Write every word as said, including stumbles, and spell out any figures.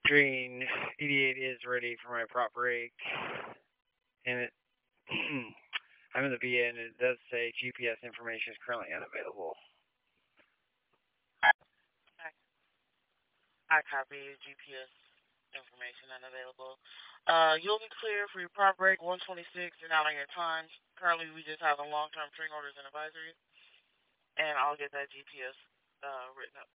Green eighty-eight is ready for my prop break, and it, I'm in the V A, and it does say G P S information is currently unavailable. I copy G P S information unavailable. Uh, you'll be clear for your prop break one twenty-six. You're not on your times. Currently, we just have a long-term string orders and advisories, and I'll get that G P S uh, written up.